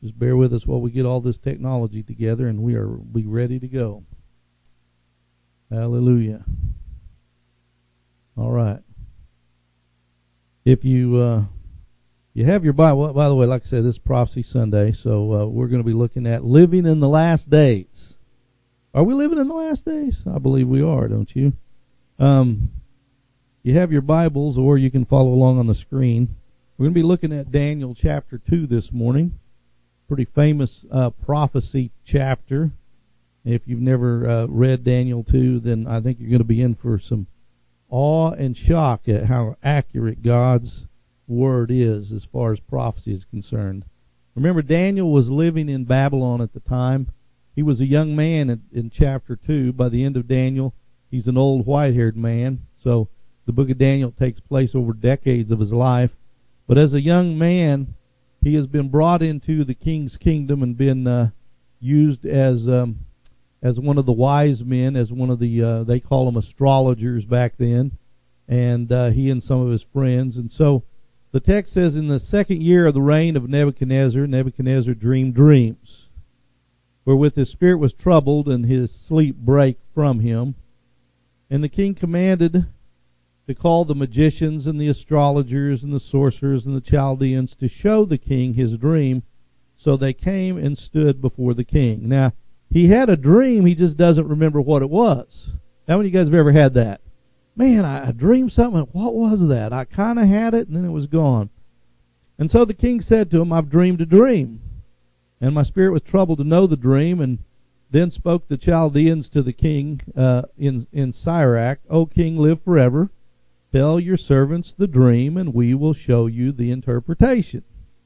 Just bear with us while we get all this technology together, and we'll be ready to go. Hallelujah. All right. If you have your Bible, by the way, like I said, this is Prophecy Sunday, so we're going to be looking at living in the last days. Are we living in the last days? I believe we are, don't you? You have your Bibles, or you can follow along on the screen. We're going to be looking at Daniel chapter 2 this morning. Pretty famous prophecy chapter. If you've never read Daniel 2, then I think you're going to be in for some awe and shock at how accurate God's word is as far as prophecy is concerned. Remember, Daniel was living in Babylon at the time. He was a young man in chapter 2. By the end of Daniel, he's an old white-haired man. So the book of Daniel takes place over decades of his life. But as a young man, he has been brought into the king's kingdom and been used as one of the wise men, as one of the, they call them astrologers back then, and he and some of his friends. And so the text says, in the second year of the reign of Nebuchadnezzar, Nebuchadnezzar dreamed dreams, wherewith his spirit was troubled, and his sleep brake from him. And the king commanded to call the magicians and the astrologers and the sorcerers and the Chaldeans to show the king his dream. So they came and stood before the king. Now, he had a dream, he just doesn't remember what it was. How many of you guys have ever had that? Man, I dreamed something, what was that? I kind of had it, and then it was gone. And so the king said to him, I've dreamed a dream. And my spirit was troubled to know the dream. And then spoke the Chaldeans to the king in Syriac, O king, live forever. Tell your servants the dream, and we will show you the interpretation.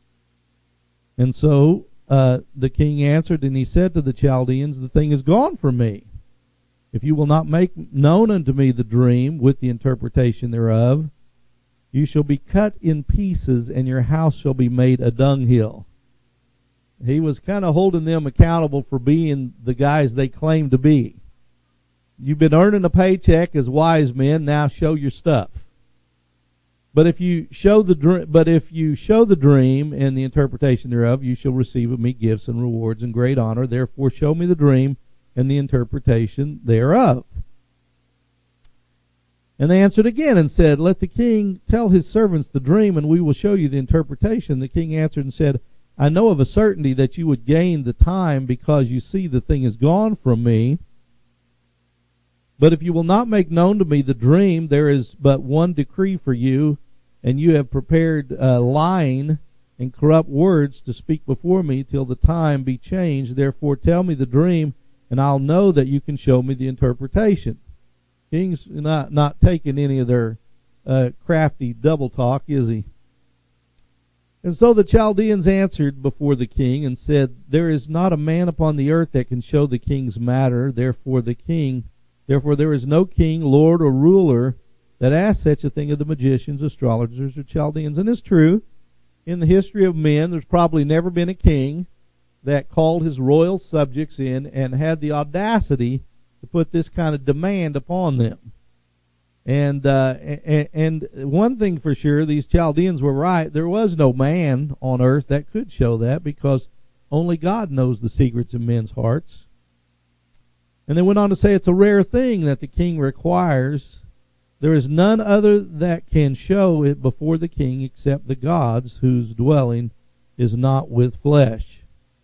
And so the king answered, and he said to the Chaldeans, the thing is gone from me. If you will not make known unto me the dream with the interpretation thereof, you shall be cut in pieces, and your house shall be made a dunghill. He was kind of holding them accountable for being the guys they claimed to be. You've been earning a paycheck as wise men, now show your stuff. But if you show the dream and the interpretation thereof, you shall receive of me gifts and rewards and great honor. Therefore show me the dream and the interpretation thereof. And they answered again and said, let the king tell his servants the dream, and we will show you the interpretation. The king answered and said, I know of a certainty that you would gain the time, because you see the thing is gone from me. But if you will not make known to me the dream, there is but one decree for you, and you have prepared lying and corrupt words to speak before me till the time be changed. Therefore tell me the dream, and I'll know that you can show me the interpretation. King's not taking any of their crafty double talk, is he? And so the Chaldeans answered before the king and said, there is not a man upon the earth that can show the king's matter. Therefore there is no king, lord, or ruler that asks such a thing of the magicians, astrologers, or Chaldeans. And it's true. In the history of men, there's probably never been a king that called his royal subjects in and had the audacity to put this kind of demand upon them. And one thing for sure, these Chaldeans were right. There was no man on earth that could show that, because only God knows the secrets in men's hearts. And they went on to say it's a rare thing that the king requires. There is none other that can show it before the king except the gods, whose dwelling is not with flesh.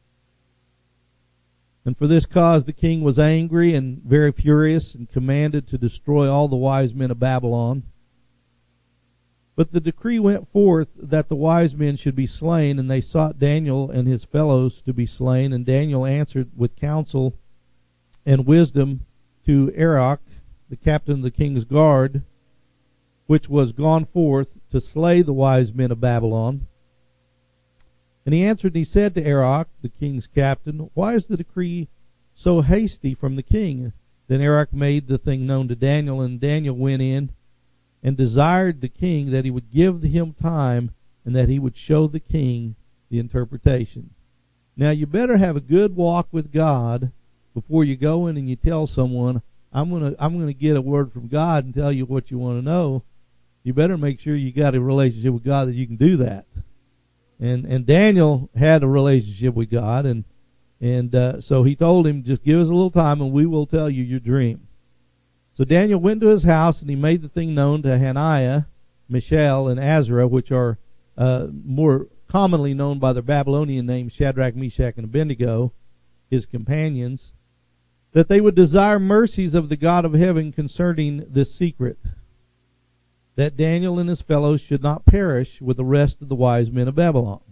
And for this cause the king was angry and very furious, and commanded to destroy all the wise men of Babylon. But the decree went forth that the wise men should be slain, and they sought Daniel and his fellows to be slain. And Daniel answered with counsel and wisdom to Arioch, the captain of the king's guard, which was gone forth to slay the wise men of Babylon. And he answered, and he said to Arioch, the king's captain, why is the decree so hasty from the king? Then Arioch made the thing known to Daniel, and Daniel went in and desired the king that he would give him time, and that he would show the king the interpretation. Now you better have a good walk with God before you go in and you tell someone, I'm gonna get a word from God and tell you what you want to know. You better make sure you got a relationship with God that you can do that. And Daniel had a relationship with God, and so he told him, just give us a little time and we will tell you your dream. So Daniel went to his house, and he made the thing known to Hananiah, Mishael, and Azariah, which are more commonly known by their Babylonian names, Shadrach, Meshach, and Abednego, his companions, that they would desire mercies of the God of heaven concerning this secret, that Daniel and his fellows should not perish with the rest of the wise men of Babylon.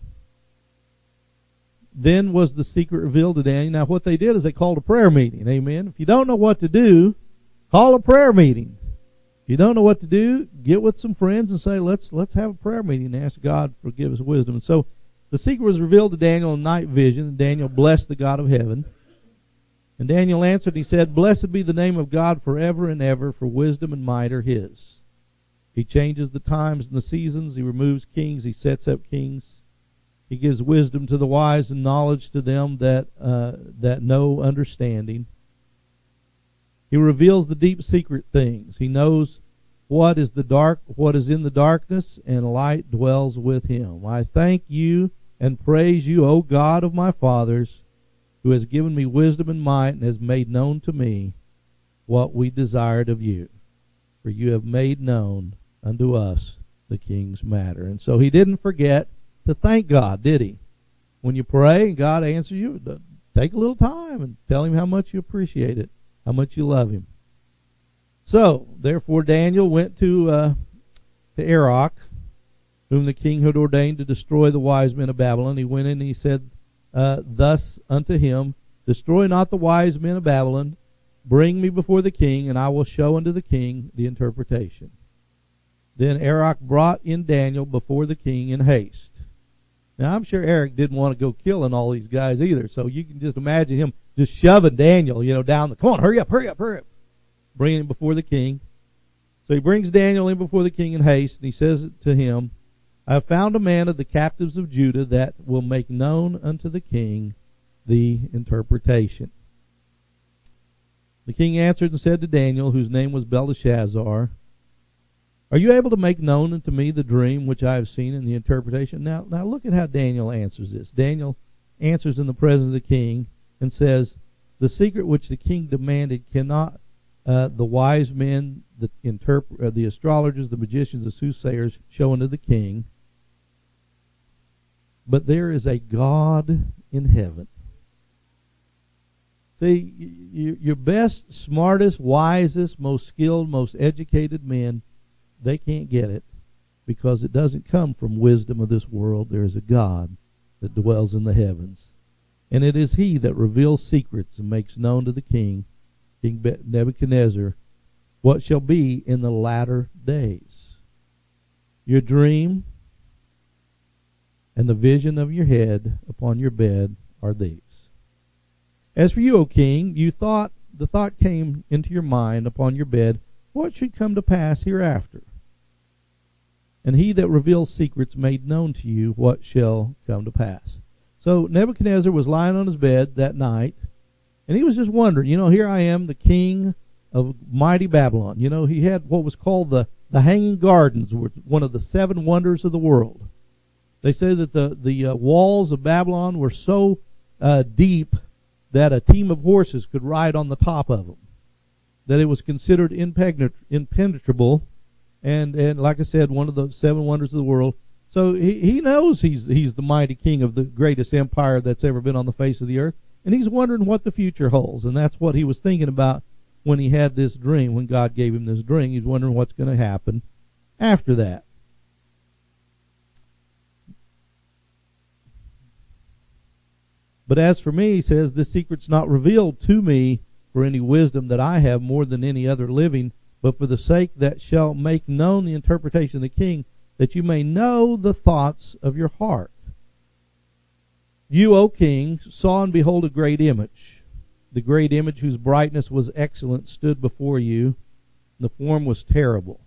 Then was the secret revealed to Daniel. Now what they did is they called a prayer meeting. Amen. If you don't know what to do, call a prayer meeting. If you don't know what to do, get with some friends and say, let's have a prayer meeting and ask God to give us wisdom. And so the secret was revealed to Daniel in night vision, and Daniel blessed the God of heaven. And Daniel answered, he said, blessed be the name of God forever and ever, for wisdom and might are his. He changes the times and the seasons. He removes kings. He sets up kings. He gives wisdom to the wise and knowledge to them that know understanding. He reveals the deep secret things. He knows what is in the darkness, and light dwells with him. I thank you and praise you, O God of my fathers, who has given me wisdom and might, and has made known to me what we desired of you. For you have made known unto us the king's matter. And so he didn't forget to thank God, did he? When you pray and God answers you, take a little time and tell him how much you appreciate it, how much you love him. So, therefore Daniel went to Arioch, whom the king had ordained to destroy the wise men of Babylon. He went in and he said thus unto him, destroy not the wise men of Babylon, bring me before the king, and I will show unto the king the interpretation. Then Arioch brought in Daniel before the king in haste. Now, I'm sure Arioch didn't want to go killing all these guys either, so you can just imagine him just shoving Daniel, down come on, hurry up. Bringing him before the king. So he brings Daniel in before the king in haste, and he says to him, I have found a man of the captives of Judah that will make known unto the king the interpretation. The king answered and said to Daniel, whose name was Belteshazzar, are you able to make known unto me the dream which I have seen in the interpretation? Now look at how Daniel answers this. Daniel answers in the presence of the king and says, the secret which the king demanded cannot the wise men, the astrologers, the magicians, the soothsayers show unto the king, but there is a God in heaven. See, your best, smartest, wisest, most skilled, most educated men, they can't get it because it doesn't come from wisdom of this world. There is a God that dwells in the heavens. And it is he that reveals secrets and makes known to the king, King Nebuchadnezzar, what shall be in the latter days. Your dream and the vision of your head upon your bed are these. As for you, O king, the thought came into your mind upon your bed, what should come to pass hereafter? And he that reveals secrets made known to you what shall come to pass. So Nebuchadnezzar was lying on his bed that night, and he was just wondering, here I am, the king of mighty Babylon. He had what was called the Hanging Gardens, one of the 7 wonders of the world. They say that the walls of Babylon were so deep that a team of horses could ride on the top of them, that it was considered impenetrable, and like I said, one of the 7 wonders of the world. So he knows he's the mighty king of the greatest empire that's ever been on the face of the earth, and he's wondering what the future holds, and that's what he was thinking about when he had this dream, when God gave him this dream. He's wondering what's going to happen after that. But as for me, he says, this secret's not revealed to me for any wisdom that I have more than any other living, but for the sake that shall make known the interpretation of the king, that you may know the thoughts of your heart. You, O king, saw and behold a great image. The great image whose brightness was excellent stood before you. The form was terrible.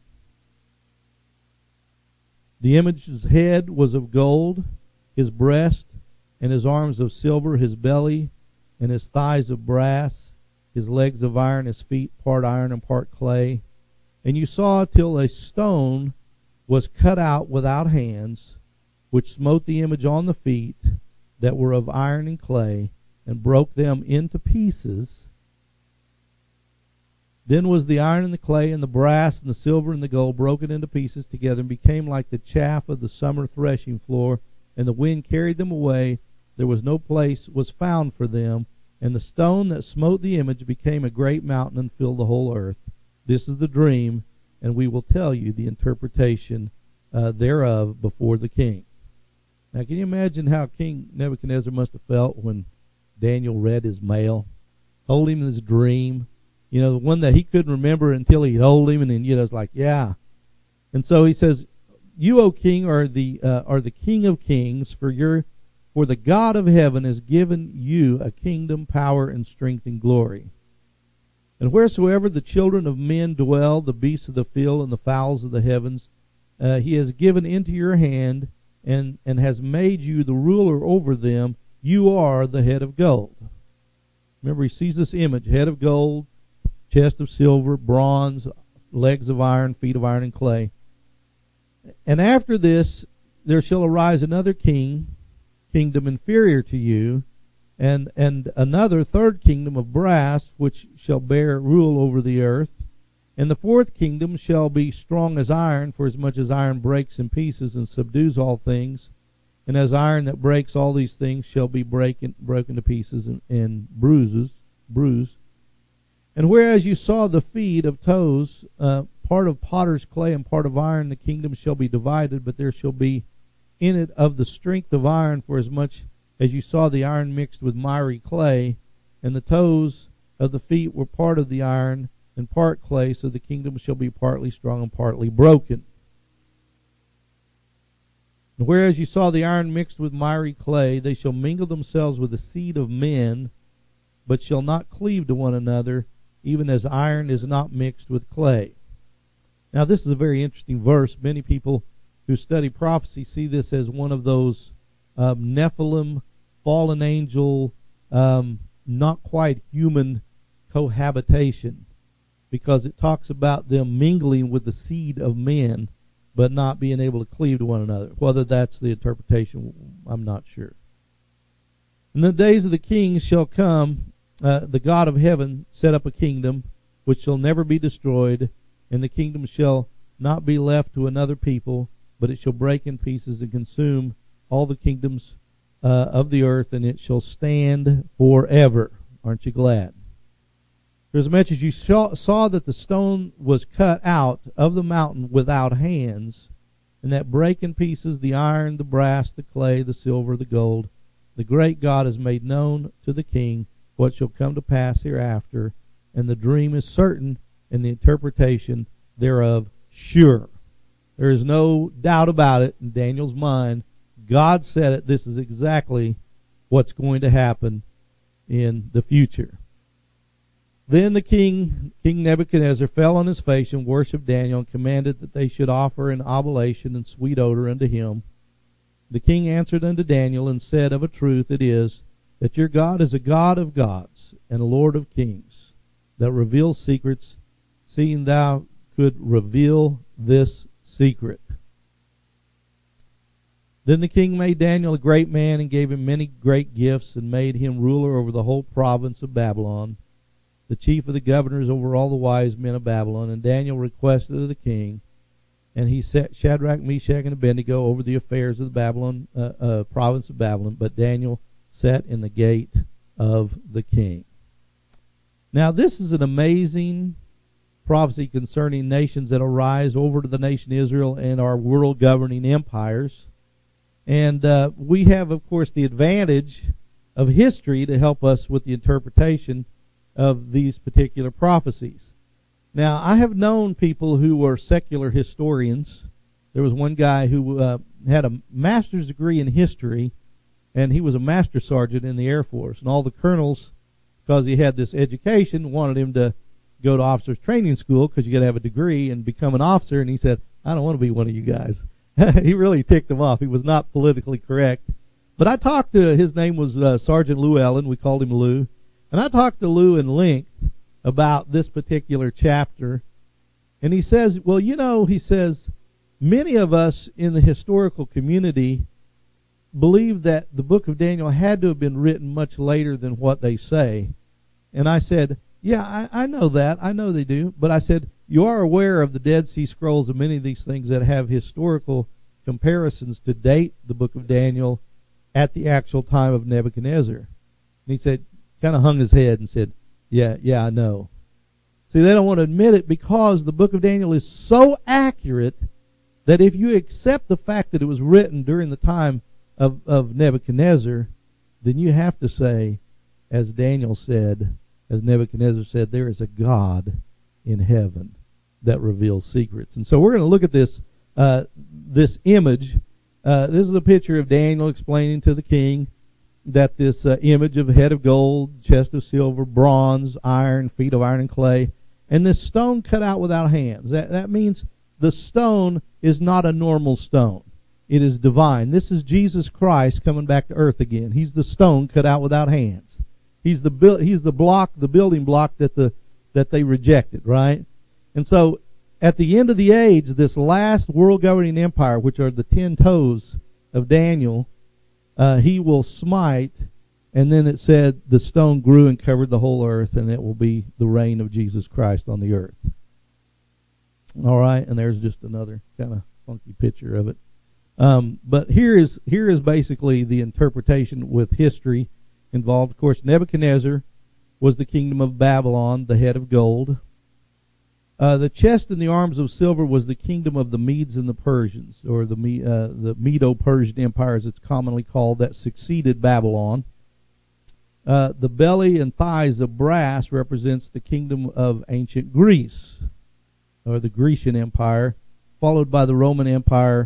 The image's head was of gold, his breast and his arms of silver, his belly and his thighs of brass, his legs of iron, his feet part iron and part clay. And you saw till a stone was cut out without hands, which smote the image on the feet that were of iron and clay, and broke them into pieces. Then was the iron and the clay and the brass and the silver and the gold broken into pieces together, and became like the chaff of the summer threshing floor, and the wind carried them away. There was no place was found for them. And the stone that smote the image became a great mountain and filled the whole earth. This is the dream, and we will tell you the interpretation thereof before the king. Now, can you imagine how King Nebuchadnezzar must have felt when Daniel read his mail, told him this dream, the one that he couldn't remember until he told him, and then, it's like, yeah. And so he says, "You, O king, are the king of kings, for the God of heaven has given you a kingdom, power, and strength, and glory. And wheresoever the children of men dwell, the beasts of the field and the fowls of the heavens, he has given into your hand, and has made you the ruler over them. You are the head of gold." Remember, he sees this image: head of gold, chest of silver, bronze, legs of iron, feet of iron and clay. "And after this there shall arise another kingdom inferior to you, and another third kingdom of brass, which shall bear rule over the earth. And the fourth kingdom shall be strong as iron, for as much as iron breaks in pieces and subdues all things. And as iron that breaks all these things shall be broken to pieces and bruised. And whereas you saw the feet of toes, part of potter's clay and part of iron, the kingdom shall be divided, but there shall be in it of the strength of iron, for as much as you saw the iron mixed with miry clay, and the toes of the feet were part of the iron and part clay, so the kingdom shall be partly strong and partly broken. And whereas you saw the iron mixed with miry clay, they shall mingle themselves with the seed of men, but shall not cleave to one another, even as iron is not mixed with clay." Now, this is a very interesting verse. Many people who study prophecy see this as one of those Nephilim, fallen angel, not quite human cohabitation, because it talks about them mingling with the seed of men, but not being able to cleave to one another. Whether that's the interpretation, I'm not sure. "In the days of the kings shall come, the God of heaven set up a kingdom which shall never be destroyed, and the kingdom shall not be left to another people, but it shall break in pieces and consume all the kingdoms of the earth, and it shall stand forever." Aren't you glad? "For as much as you saw that the stone was cut out of the mountain without hands, and that break in pieces the iron, the brass, the clay, the silver, the gold, the great God has made known to the king what shall come to pass hereafter, and the dream is certain, and the interpretation thereof sure." There is no doubt about it in Daniel's mind. God said it. This is exactly what's going to happen in the future. "Then the King Nebuchadnezzar fell on his face and worshipped Daniel, and commanded that they should offer an oblation and sweet odor unto him. The king answered unto Daniel and said, Of a truth it is, that your God is a God of gods and a Lord of kings, that reveals secrets, seeing thou could reveal this secret. Then the king made Daniel a great man, and gave him many great gifts, and made him ruler over the whole province of Babylon, the chief of the governors over all the wise men of Babylon. And Daniel requested of the king, and he set Shadrach, Meshach, and Abednego over the affairs of the province of Babylon. But Daniel sat in the gate of the king. Now this is an amazing prophecy concerning nations that arise over to the nation Israel and our world governing empires. And we have, of course, the advantage of history to help us with the interpretation of these particular prophecies. Now, I have known people who were secular historians. There was one guy who had a master's degree in history, and he was a master sergeant in the Air Force. And all the colonels, because he had this education, wanted him to go to officers training school, because you got to have a degree and become an officer. And he said, I don't want to be one of you guys. He really ticked him off. He was not politically correct. But I talked to, his name was Sergeant Lou Allen. We called him Lou. And I talked to Lou in length about this particular chapter. And he says, well, you know, he says, many of us in the historical community believed that the book of Daniel had to have been written much later than what they say. And I said, yeah, I know that. I know they do. But I said, you are aware of the Dead Sea Scrolls and many of these things that have historical comparisons to date the book of Daniel at the actual time of Nebuchadnezzar. And he said, kind of hung his head and said, yeah, I know. See, they don't want to admit it because the book of Daniel is so accurate that if you accept the fact that it was written during the time of Nebuchadnezzar, then you have to say, as Daniel said, as Nebuchadnezzar said, there is a God in heaven that reveals secrets. And so we're going to look at this image. This is a picture of Daniel explaining to the king that this image of a head of gold, chest of silver, bronze, iron, feet of iron and clay, and this stone cut out without hands. That means the stone is not a normal stone. It is divine. This is Jesus Christ coming back to earth again. He's the stone cut out without hands. He's the building block that they rejected, right? And so at the end of the age, this last world governing empire, which are the 10 toes of Daniel, he will smite, and then it said the stone grew and covered the whole earth, and it will be the reign of Jesus Christ on the earth. All right, and there's just another kind of funky picture of it. But here is basically the interpretation with history involved. Of course, Nebuchadnezzar was the kingdom of Babylon, the head of gold. The chest and the arms of silver was the kingdom of the Medes and the Persians, or the Medo-Persian Empire, as it's commonly called, that succeeded Babylon. The belly and thighs of brass represents the kingdom of ancient Greece, or the Grecian Empire, followed by the Roman Empire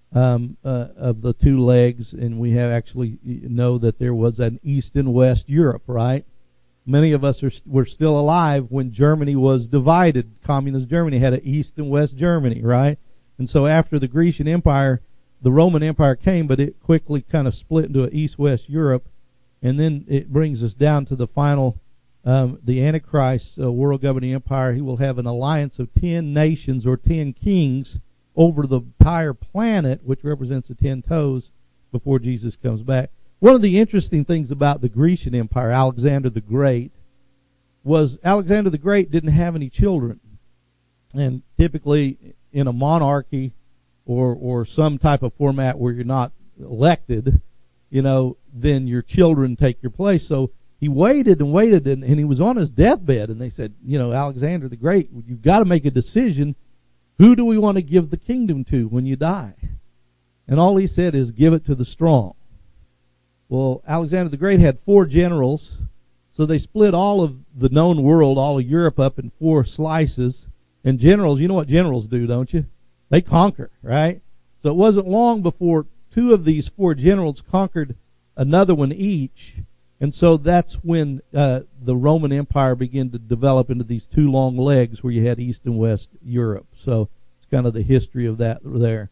of the two legs, and we have actually know that there was an East and West Europe, right? Many of us were still alive when Germany was divided. Communist Germany had an East and West Germany, right? And so after the Grecian Empire, the Roman Empire came, but it quickly kind of split into an East-West Europe, and then it brings us down to the final, the Antichrist world governing empire. He will have an alliance of 10 nations or 10 kings over the entire planet, which represents the 10 toes, before Jesus comes back. One of the interesting things about the Grecian Empire, Alexander the Great, was Alexander the Great didn't have any children. And typically in a monarchy or some type of format where you're not elected, then your children take your place. So he waited and waited, and he was on his deathbed, and they said, Alexander the Great, you've got to make a decision. Who do we want to give the kingdom to when you die? And all he said is, give it to the strong. Well, Alexander the Great had 4 generals, so they split all of the known world, all of Europe, up in 4 slices. And generals, you know what generals do, don't you? They conquer, right? So it wasn't long before 2 of these 4 generals conquered another one each. And so that's when the Roman Empire began to develop into these 2 long legs where you had East and West Europe. So it's kind of the history of that there.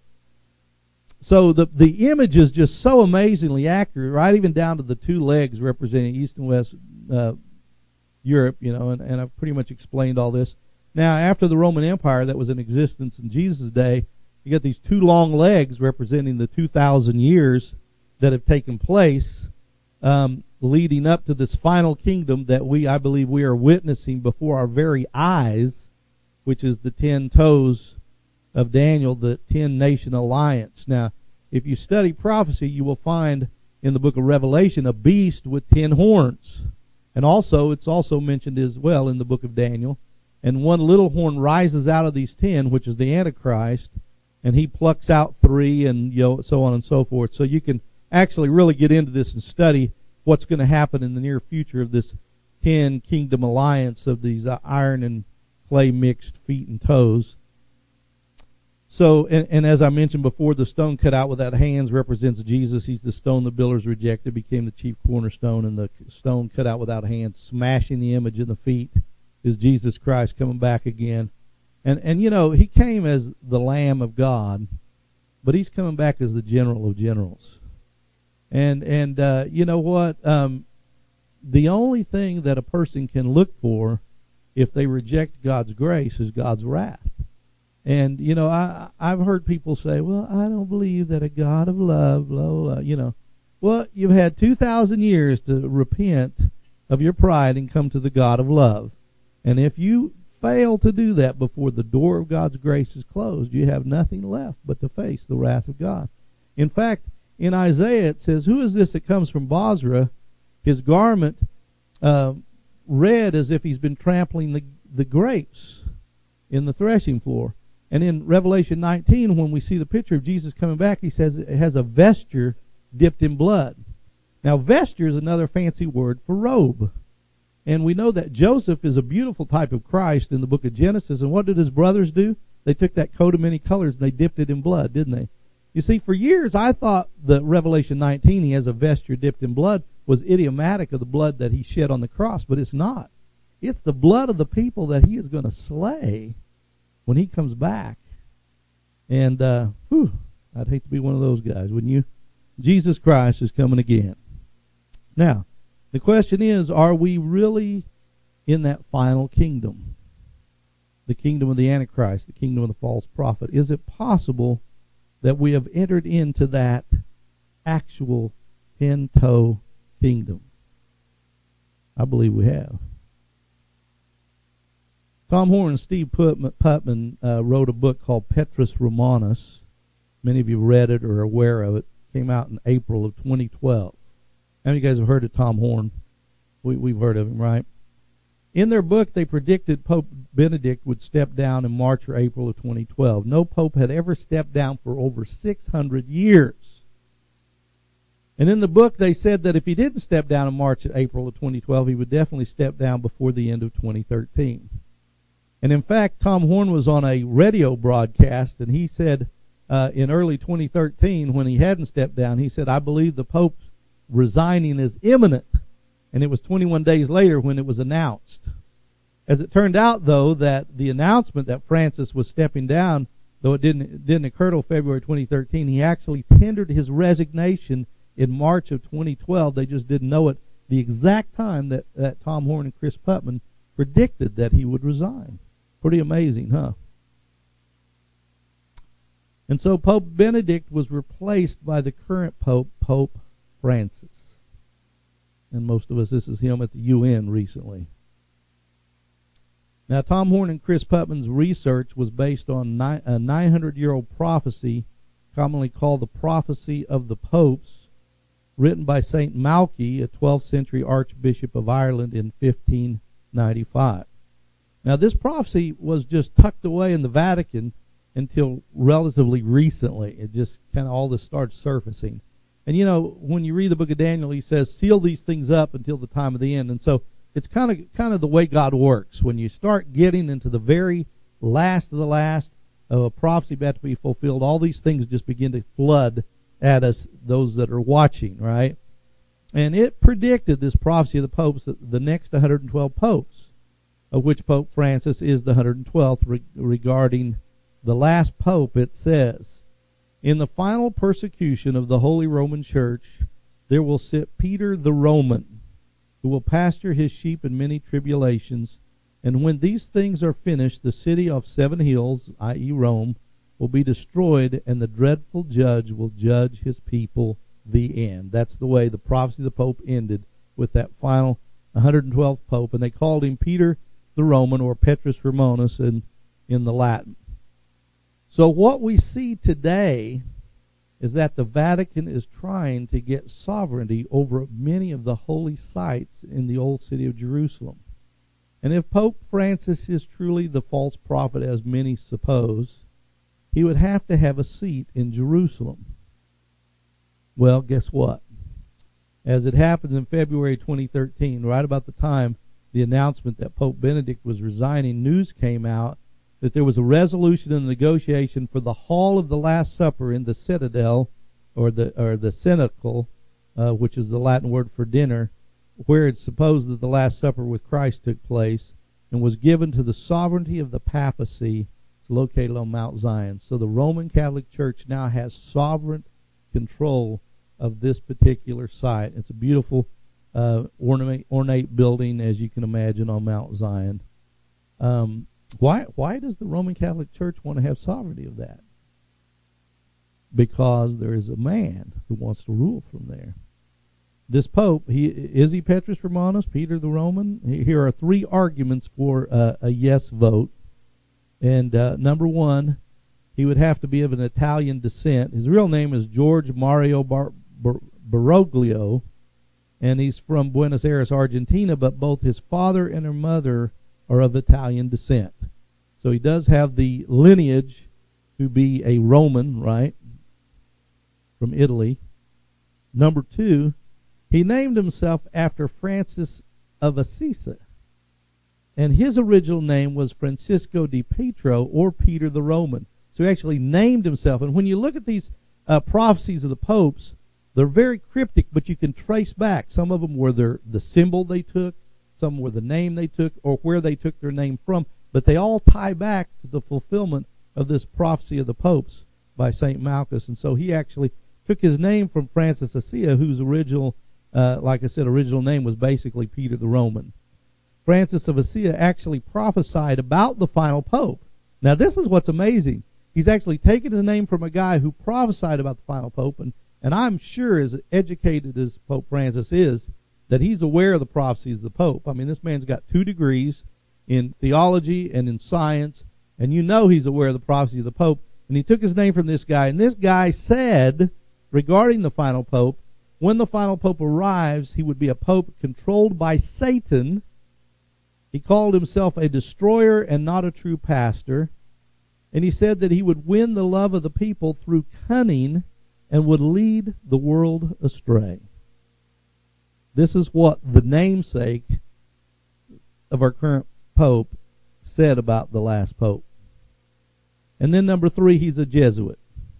So the image is just so amazingly accurate, right? Even down to the 2 legs representing East and West Europe, and I've pretty much explained all this. Now, after the Roman Empire that was in existence in Jesus' day, you get these 2 long legs representing the 2,000 years that have taken place, leading up to this final kingdom that I believe we are witnessing before our very eyes, which is the 10 toes of Daniel, the 10-nation alliance. Now, if you study prophecy, you will find in the book of Revelation a beast with 10 horns. And it's also mentioned as well in the book of Daniel. And one little horn rises out of these 10, which is the Antichrist, and he plucks out 3, and so on and so forth. So you can actually really get into this and study what's going to happen in the near future of this 10-kingdom alliance of these iron and clay mixed feet and toes. So, and as I mentioned before, the stone cut out without hands represents Jesus. He's the stone the builders rejected, became the chief cornerstone, and the stone cut out without hands, smashing the image in the feet, is Jesus Christ coming back again. And he came as the Lamb of God, but he's coming back as the General of Generals. And you know what? The only thing that a person can look for if they reject God's grace is God's wrath. And, I've heard people say, well, I don't believe that a God of love, Well, you've had 2,000 years to repent of your pride and come to the God of love. And if you fail to do that before the door of God's grace is closed, you have nothing left but to face the wrath of God. In fact, in Isaiah it says, "Who is this that comes from Bozrah, his garment red as if he's been trampling the grapes in the threshing floor?" And in Revelation 19, when we see the picture of Jesus coming back, he says it has a vesture dipped in blood. Now, vesture is another fancy word for robe. And we know that Joseph is a beautiful type of Christ in the book of Genesis. And what did his brothers do? They took that coat of many colors and they dipped it in blood, didn't they? You see, for years I thought that Revelation 19, he has a vesture dipped in blood, was idiomatic of the blood that he shed on the cross, but it's not. It's the blood of the people that he is going to slay when he comes back. And, I'd hate to be one of those guys, wouldn't you? Jesus Christ is coming again. Now, the question is, are we really in that final kingdom? The kingdom of the Antichrist, the kingdom of the false prophet. Is it possible that we have entered into that actual 10-toe kingdom? I believe we have. Tom Horn and Steve Putman wrote a book called Petrus Romanus. Many of you read it or are aware of it. It came out in April of 2012. How many of you guys have heard of Tom Horn? We've heard of him, right? In their book, they predicted Pope Benedict would step down in March or April of 2012. No pope had ever stepped down for over 600 years. And in the book, they said that if he didn't step down in March or April of 2012, he would definitely step down before the end of 2013. And in fact, Tom Horn was on a radio broadcast, and he said in early 2013, when he hadn't stepped down, he said, "I believe the Pope resigning is imminent." And it was 21 days later when it was announced. As it turned out, though, that the announcement that Francis was stepping down, though it didn't occur till February 2013, he actually tendered his resignation in March of 2012. They just didn't know it the exact time that Tom Horn and Chris Putman predicted that he would resign. Pretty amazing, huh? And so Pope Benedict was replaced by the current Pope, Pope Francis. And most of us, this is him at the UN recently. Now, Tom Horn and Chris Putman's research was based on a 900-year-old prophecy, commonly called the Prophecy of the Popes, written by St. Malachy, a 12th century Archbishop of Ireland in 1595. Now, this prophecy was just tucked away in the Vatican until relatively recently. It just kind of all this started surfacing. And you know, when you read the book of Daniel, he says, "Seal these things up until the time of the end." And so it's kind of the way God works. When you start getting into the very last of the last of a prophecy about to be fulfilled, all these things just begin to flood at us, those that are watching, right? And it predicted, this prophecy of the popes, that the next 112 popes, of which Pope Francis is the 112th, regarding the last pope, it says, "In the final persecution of the Holy Roman Church, there will sit Peter the Roman, who will pasture his sheep in many tribulations. And when these things are finished, the city of 7 hills, i.e. Rome, will be destroyed, and the dreadful judge will judge his people, the end." That's the way the prophecy of the Pope ended, with that final 112th Pope. And they called him Peter the Roman, or Petrus Romanus in the Latin. So what we see today is that the Vatican is trying to get sovereignty over many of the holy sites in the old city of Jerusalem. And if Pope Francis is truly the false prophet, as many suppose, he would have to have a seat in Jerusalem. Well, guess what? As it happens in February 2013, right about the time the announcement that Pope Benedict was resigning, news came out that there was a resolution in the negotiation for the Hall of the Last Supper in the Citadel, or the Cenacle, which is the Latin word for dinner, where it's supposed that the Last Supper with Christ took place, and was given to the sovereignty of the papacy. It's located on Mount Zion. So the Roman Catholic Church now has sovereign control of this particular site. It's a beautiful, ornate building, as you can imagine, on Mount Zion. Why does the Roman Catholic Church want to have sovereignty of that? Because there is a man who wants to rule from there. this pope, is he Petrus Romanus, Peter the Roman? Here are three arguments for a yes vote. And number one, he would have to be of an Italian descent. His real name is George Mario Baroglio, and he's from Buenos Aires, Argentina, but both his father and her mother are of Italian descent. So he does have the lineage to be a Roman, right, from Italy. Number two, he named himself after Francis of Assisi, and his original name was Francisco di Pietro, or Peter the Roman. So he actually named himself. And when you look at these prophecies of the popes, they're very cryptic, but you can trace back. Some of them were the symbol they took, some were the name they took, or where they took their name from. But they all tie back to the fulfillment of this prophecy of the popes by St. Malchus. And so he actually took his name from Francis Assisi, whose original, like I said, original name was basically Peter the Roman. Francis of Assisi actually prophesied about the final pope. Now this is what's amazing. He's actually taken his name from a guy who prophesied about the final pope, and I'm sure, as educated as Pope Francis is, that he's aware of the prophecies of the pope. I mean, this man's got 2 degrees in theology and in science, and you know he's aware of the prophecy of the pope. And he took his name from this guy, and this guy said regarding the final pope, when the final pope arrives, he would be a pope controlled by Satan. He called himself a destroyer and not a true pastor. And he said that he would win the love of the people through cunning and would lead the world astray. This is what the namesake of our current pope said about the last pope. And then number 3, he's a Jesuit.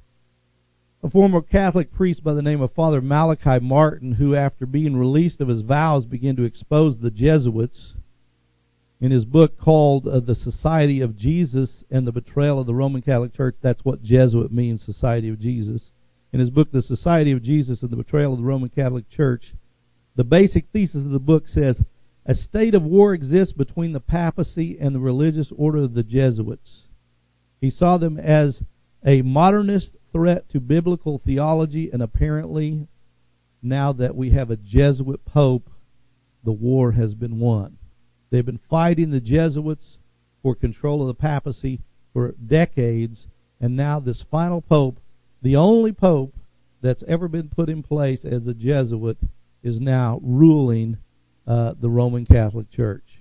A former Catholic priest by the name of Father Malachi Martin, who after being released of his vows began to expose the Jesuits. In his book called The Society of Jesus and the Betrayal of the Roman Catholic Church, that's what Jesuit means, Society of Jesus. In his book, The Society of Jesus and the Betrayal of the Roman Catholic Church, the basic thesis of the book says, a state of war exists between the papacy and the religious order of the Jesuits. He saw them as a modernist threat to biblical theology, and apparently, now that we have a Jesuit pope, the war has been won. They've been fighting the Jesuits for control of the papacy for decades, and now this final pope, the only pope that's ever been put in place as a Jesuit, is now ruling the Roman Catholic Church.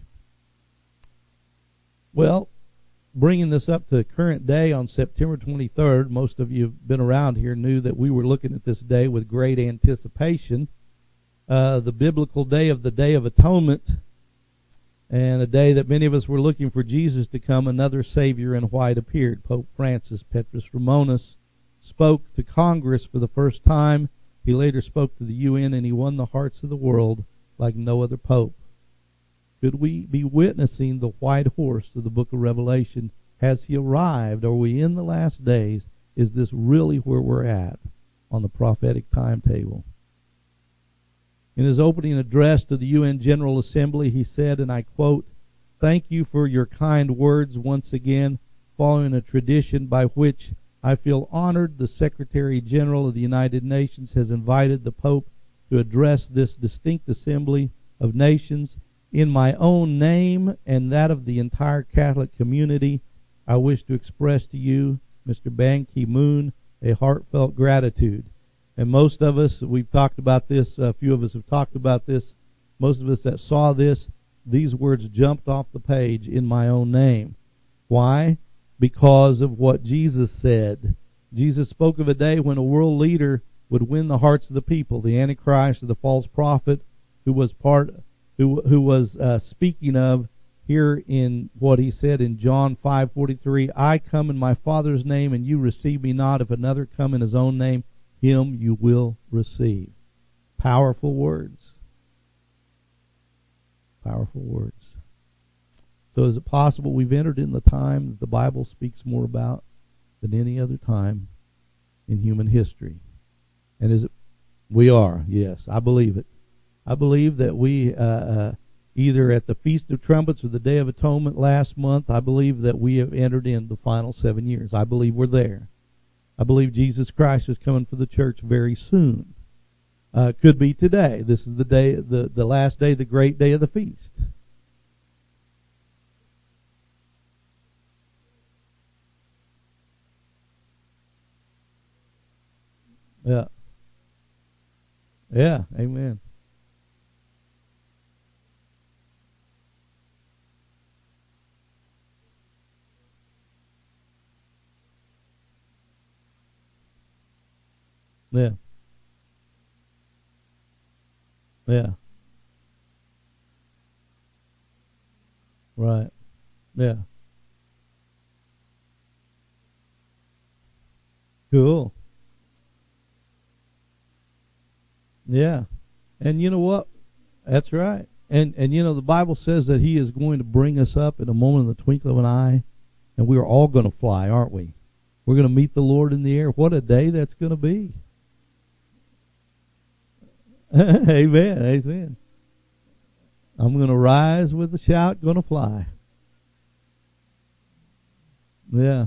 Well, bringing this up to current day on September 23rd, most of you who've been around here knew that we were looking at this day with great anticipation. The biblical day of the Day of Atonement, and a day that many of us were looking for Jesus to come. Another Savior in white appeared. Pope Francis, Petrus Romanus, spoke to Congress for the first time. He later spoke to the UN, and he won the hearts of the world like no other pope. Could we be witnessing the white horse of the book of Revelation? Has he arrived? Are we in the last days? Is this really where we're at on the prophetic timetable? In his opening address to the UN General Assembly, he said, and I quote, "Thank you for your kind words once again, following a tradition by which I feel honored the Secretary General of the United Nations has invited the Pope to address this distinct assembly of nations. In my own name and that of the entire Catholic community, I wish to express to you, Mr. Ban Ki-moon, a heartfelt gratitude." And most of us, we've talked about this, a few of us have talked about this, most of us that saw this, these words jumped off the page, in my own name. Why? Because of what Jesus said. Jesus spoke of a day when a world leader would win the hearts of the people, the Antichrist, or the false prophet, who was speaking of here in what he said in John 5:43, I come in my Father's name, and you receive me not. If another come in his own name, him you will receive. Powerful words. Powerful words. So is it possible we've entered in the time that the Bible speaks more about than any other time in human history? And is it? We are, yes, I believe it. I believe that we, either at the Feast of Trumpets or the Day of Atonement last month, I believe that we have entered in the final 7 years. I believe we're there. I believe Jesus Christ is coming for the church very soon. Could be today. This is the day, the last day, the great day of the feast. Yeah. Yeah. Amen. Yeah. Yeah. Right. Yeah. Cool. Yeah. And you know what? That's right. And you know the Bible says that He is going to bring us up in a moment of the twinkling of an eye, and we are all going to fly, aren't we? We're going to meet the Lord in the air. What a day that's going to be! Amen. Amen. I'm going to rise with a shout, going to fly. Yeah.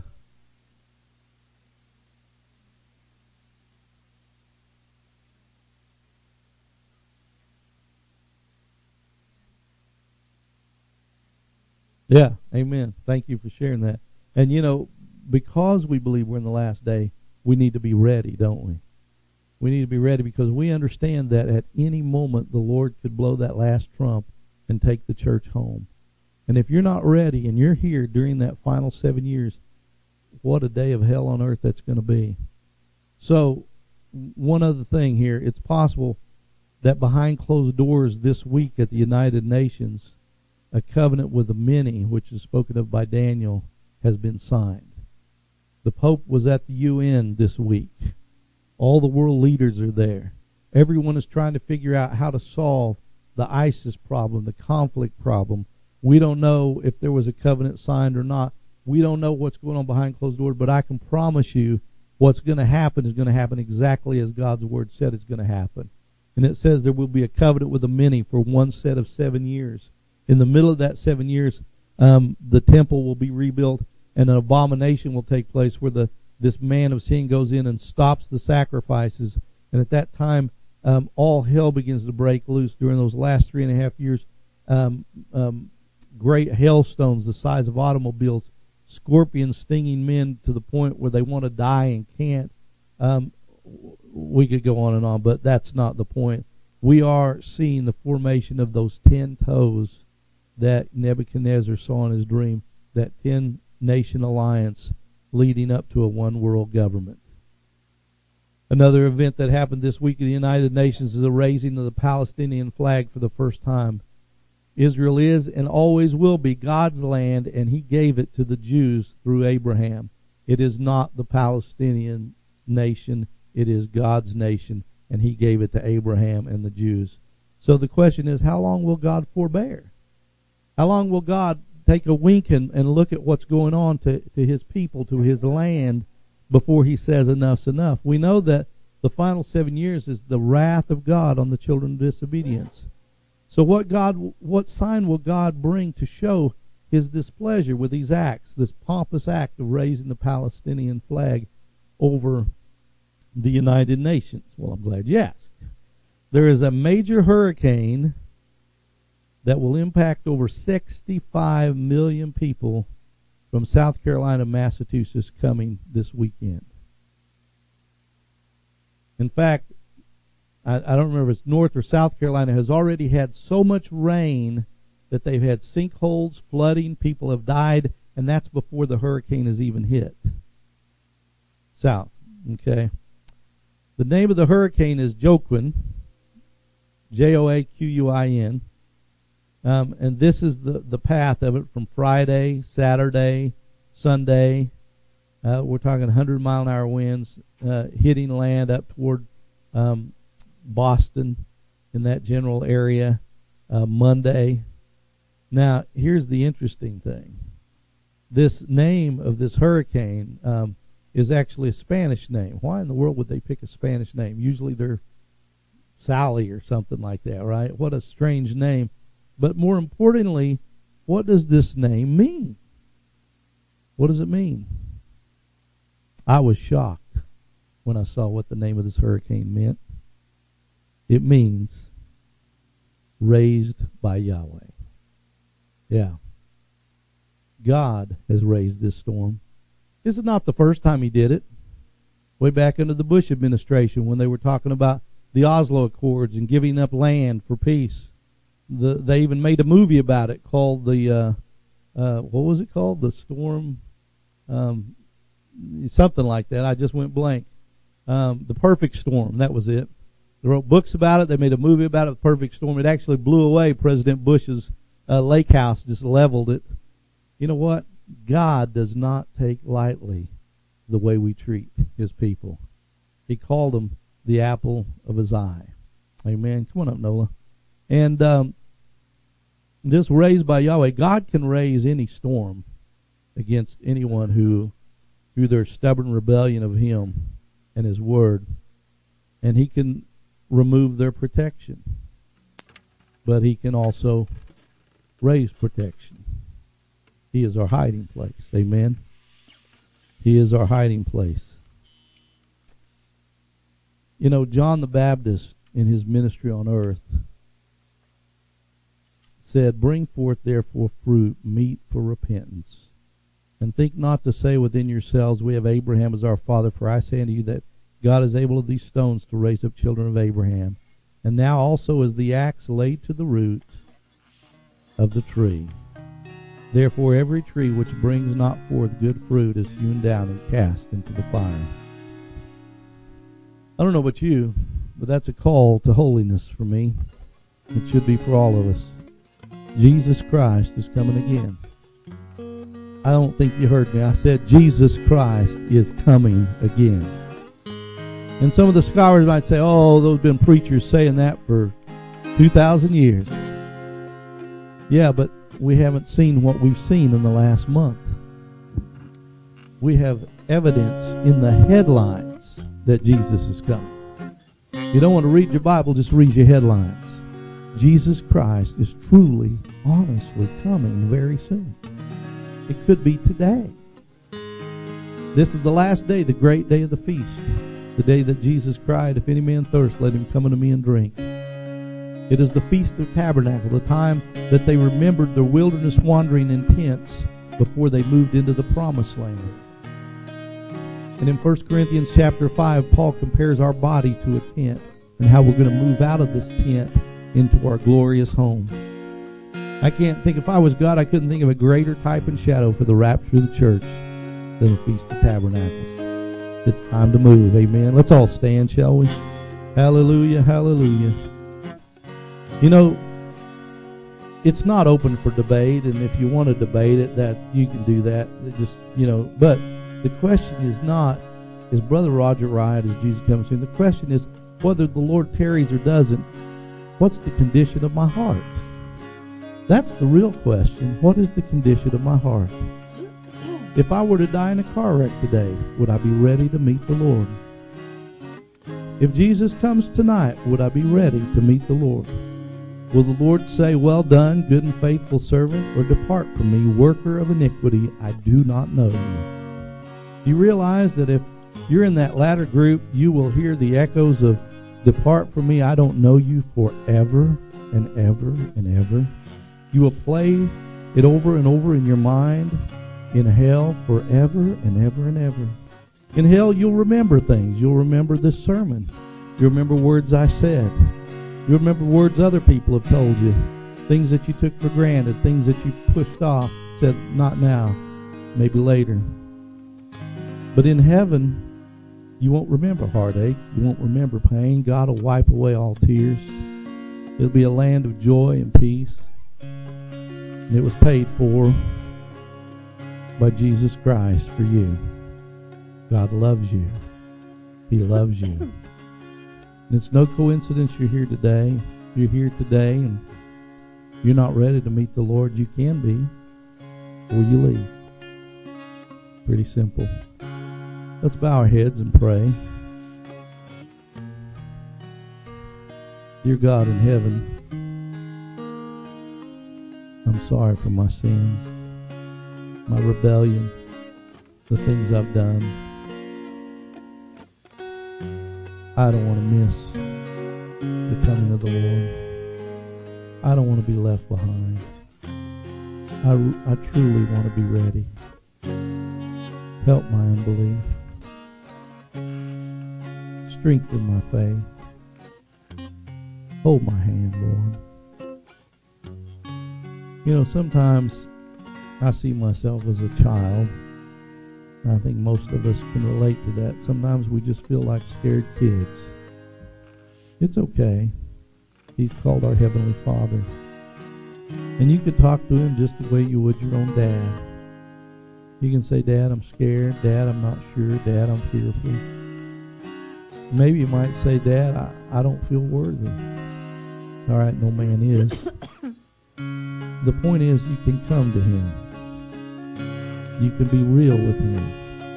Yeah. Amen. Thank you for sharing that. And you know, because we believe we're in the last day, we need to be ready, don't we? We need to be ready because we understand that at any moment the Lord could blow that last trump and take the church home. And if you're not ready and you're here during that final 7 years, what a day of hell on earth that's going to be. So, one other thing here, it's possible that behind closed doors this week at the United Nations, a covenant with the many, which is spoken of by Daniel, has been signed. The Pope was at the UN this week. All the world leaders are there. Everyone is trying to figure out how to solve the ISIS problem, the conflict problem. We don't know if there was a covenant signed or not. We don't know what's going on behind closed doors, but I can promise you what's going to happen is going to happen exactly as God's Word said it's going to happen. And it says there will be a covenant with the many for one set of 7 years. In the middle of that 7 years, the temple will be rebuilt, and an abomination will take place where this man of sin goes in and stops the sacrifices. And at that time, all hell begins to break loose during those last 3.5 years. Great hailstones the size of automobiles, scorpions stinging men to the point where they want to die and can't. We could go on and on, but that's not the point. We are seeing the formation of those 10 toes that Nebuchadnezzar saw in his dream, that 10-nation alliance leading up to a one-world government. Another event that happened this week in the United Nations is the raising of the Palestinian flag for the first time. Israel is and always will be God's land, and He gave it to the Jews through Abraham. It is not the Palestinian nation. It is God's nation, and He gave it to Abraham and the Jews. So the question is, how long will God forbear? How long will God take a wink and look at what's going on to His people, to His land, before He says enough's enough? We know that the final 7 years is the wrath of God on the children of disobedience. So what sign will God bring to show His displeasure with these acts, this pompous act of raising the Palestinian flag over the United Nations? Well, I'm glad you asked. There is a major hurricane that will impact over 65 million people from South Carolina, Massachusetts coming this weekend. In fact, I don't remember if it's North or South Carolina, has already had so much rain that they've had sinkholes, flooding, people have died, and that's before the hurricane has even hit. South, okay. The name of the hurricane is Joaquin, Joaquin. And this is the path of it from Friday, Saturday, Sunday. We're talking 100-mile-an-hour winds hitting land up toward Boston in that general area Monday. Now, here's the interesting thing. This name of this hurricane is actually a Spanish name. Why in the world would they pick a Spanish name? Usually they're Sally or something like that, right? What a strange name. But more importantly, what does this name mean? What does it mean? I was shocked when I saw what the name of this hurricane meant. It means raised by Yahweh. Yeah. God has raised this storm. This is not the first time he did it. Way back under the Bush administration when they were talking about the Oslo Accords and giving up land for peace. They even made a movie about it called what was it called? The Storm, something like that. I just went blank. The Perfect Storm, that was it. They wrote books about it. They made a movie about it, The Perfect Storm. It actually blew away President Bush's lake house, just leveled it. You know what? God does not take lightly the way we treat his people. He called them the apple of his eye. Amen. Come on up, Nola. And this raised by Yahweh, God can raise any storm against anyone who, through their stubborn rebellion of him and his word, and he can remove their protection. But he can also raise protection. He is our hiding place. Amen. He is our hiding place. You know, John the Baptist, in his ministry on earth, said, "Bring forth therefore fruit, meet for repentance. And think not to say within yourselves, we have Abraham as our father, for I say unto you that God is able of these stones to raise up children of Abraham. And now also is the axe laid to the root of the tree. Therefore every tree which brings not forth good fruit is hewn down and cast into the fire." I don't know about you, but that's a call to holiness for me. It should be for all of us. Jesus Christ is coming again. I don't think you heard me. I said Jesus Christ is coming again. And some of the scholars might say, oh, those have been preachers saying that for 2,000 years. Yeah, but we haven't seen what we've seen in the last month. We have evidence in the headlines that Jesus is coming. If you don't want to read your Bible, just read your headlines. Jesus Christ is truly, honestly coming very soon. It could be today. This is the last day, the great day of the feast. The day that Jesus cried, "If any man thirst, let him come unto me and drink." It is the Feast of Tabernacles, the time that they remembered their wilderness wandering in tents before they moved into the Promised Land. And in 1 Corinthians chapter 5, Paul compares our body to a tent and how we're going to move out of this tent into our glorious home. I can't think, if I was God, I couldn't think of a greater type and shadow for the rapture of the church than the Feast of Tabernacles. It's time to move. Amen. Let's all stand, shall we? Hallelujah, hallelujah. You know, it's not open for debate, and if you want to debate it, that you can do that. Just, but the question is not, is Brother Roger right, is Jesus coming soon? The question is, whether the Lord tarries or doesn't, what's the condition of my heart? That's the real question. What is the condition of my heart? If I were to die in a car wreck today, would I be ready to meet the Lord? If Jesus comes tonight, would I be ready to meet the Lord? Will the Lord say, "Well done, good and faithful servant," or "Depart from me, worker of iniquity, I do not know you"? Do you realize that if you're in that latter group, you will hear the echoes of "Depart from me, I don't know you," forever and ever and ever? You will play it over and over in your mind in hell forever and ever and ever. In hell, you'll remember things. You'll remember this sermon. You'll remember words I said. You'll remember words other people have told you. Things that you took for granted. Things that you pushed off. Said, not now. Maybe later. But in heaven, you won't remember heartache. You won't remember pain. God will wipe away all tears. It'll be a land of joy and peace. And it was paid for by Jesus Christ for you. God loves you. He loves you. And it's no coincidence you're here today. If you're here today and you're not ready to meet the Lord, you can be, or you leave. Pretty simple. Let's bow our heads and pray. Dear God in heaven, I'm sorry for my sins, my rebellion, the things I've done. I don't want to miss the coming of the Lord. I don't want to be left behind. I truly want to be ready. Help my unbelief. Strengthen my faith. Hold my hand, Lord. You know, sometimes I see myself as a child. I think most of us can relate to that. Sometimes we just feel like scared kids. It's okay. He's called our Heavenly Father. And you could talk to Him just the way you would your own dad. You can say, Dad, I'm scared. Dad, I'm not sure. Dad, I'm fearful. Maybe you might say, Dad, I don't feel worthy. All right, no man is. The point is, you can come to Him. You can be real with Him.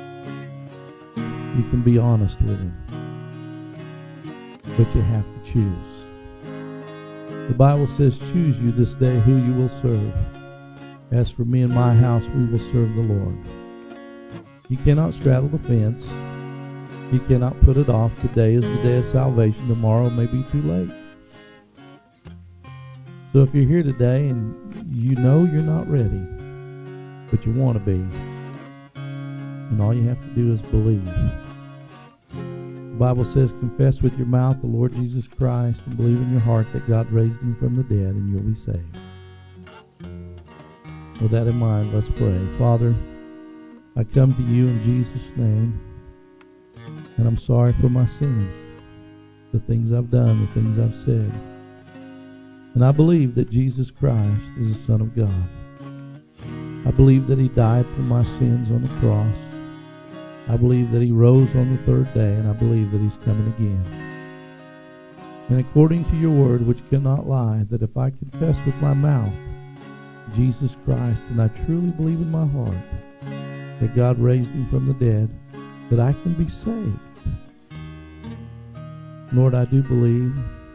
You can be honest with Him. But you have to choose. The Bible says, choose you this day who you will serve. As for me and my house, we will serve the Lord. You cannot straddle the fence. You cannot put it off. Today is the day of salvation. Tomorrow may be too late. So if you're here today and you know you're not ready, but you want to be, and all you have to do is believe. The Bible says, confess with your mouth the Lord Jesus Christ and believe in your heart that God raised Him from the dead, and you'll be saved. With that in mind, let's pray. Father, I come to you in Jesus' name, and I'm sorry for my sins, the things I've done, the things I've said. And I believe that Jesus Christ is the Son of God. I believe that He died for my sins on the cross. I believe that He rose on the third day, and I believe that He's coming again. And according to your word, which cannot lie, that if I confess with my mouth Jesus Christ, and I truly believe in my heart that God raised Him from the dead, that I can be saved. Lord, I do believe.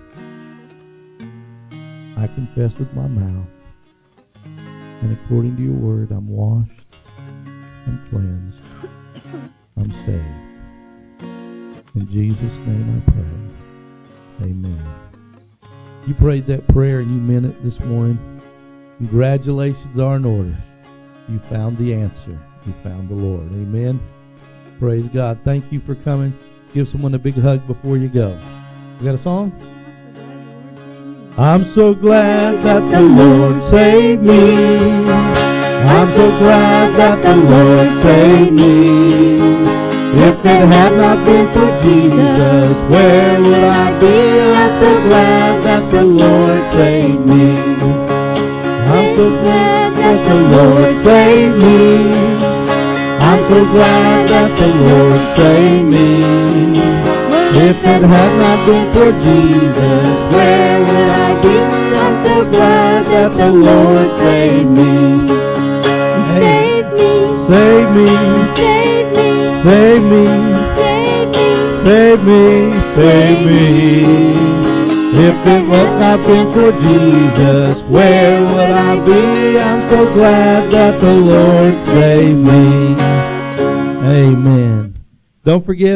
I confess with my mouth, and according to your word, I'm washed, I'm cleansed, I'm saved. In Jesus' name I pray. Amen. You prayed that prayer and you meant it this morning. Congratulations are in order. You found the answer. You found the Lord. Amen. Praise God. Thank you for coming. Give someone a big hug before you go. You got a song? I'm so glad that the Lord saved me. I'm so glad that the Lord saved me. If it had not been for Jesus, where would I be? I'm so glad that the Lord saved me. I'm so glad that the Lord saved me. I'm so glad that the Lord saved me. If it had not been for Jesus, where would I be? I'm so glad that the Lord saved me. Save me, save me, save me, save me, save me, save me. If it was not been for Jesus, where would I be? I'm so glad that the Lord saved me. Amen. Don't forget.